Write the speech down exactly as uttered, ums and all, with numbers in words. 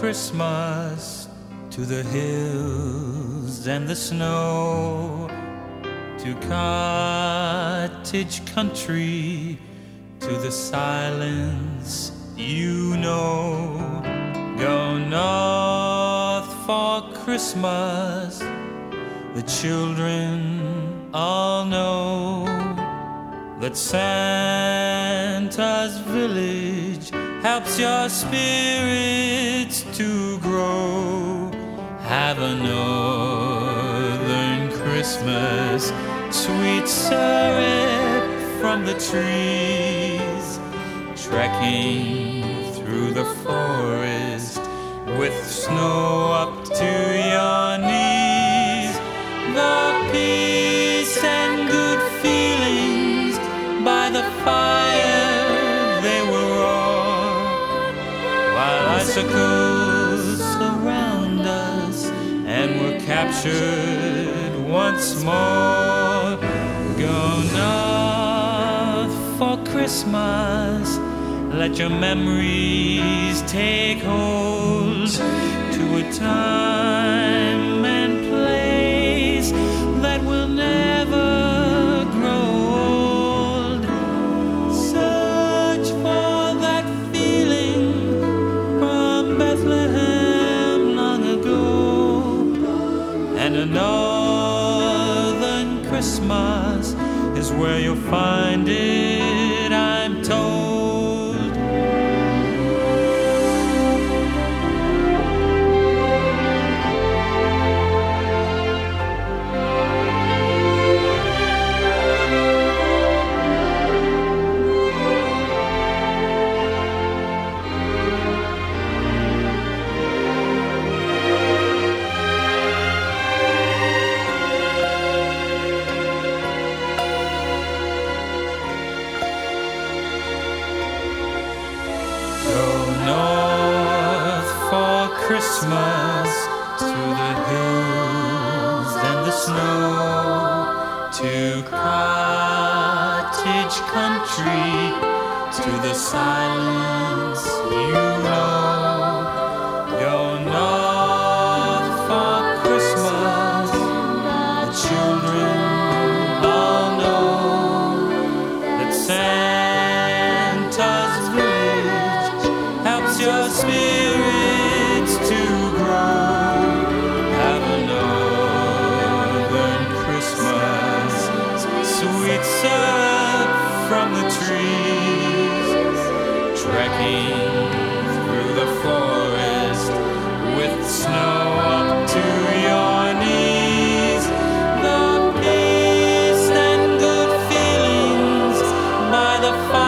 Christmas to the hills and the snow, to cottage country, to the silence you know. Go north for Christmas, the children all know that Santa's village helps your spirits to grow. Have a northern Christmas, sweet syrup from the trees, trekking through the forest with snow up to your knees. The peace and good feelings by the fire they will roar, while icicles surround us and we're captured once more. Go north for Christmas, let your memories take hold to a time and place that will never grow old. Search for that feeling from Bethlehem long ago, and a northern Christmas is where you'll find it, I'm told. Christmas to the hills and the snow, to cottage country, to the silence you know. Go north for Christmas, the children all know that Santa's village helps your spirit to grow. Have a northern Christmas, sweet syrup from the trees, trekking through the forest with snow up to your knees. The peace and good feelings by the fire